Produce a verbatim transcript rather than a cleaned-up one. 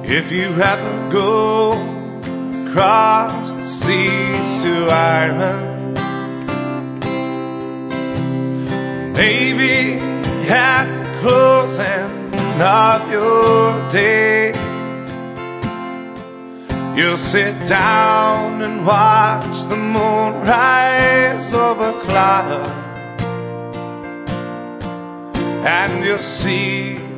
If you ever go across the seas to Ireland, maybe at the closing of your day, you'll sit down and watch the moon rise over clouds, and you'll see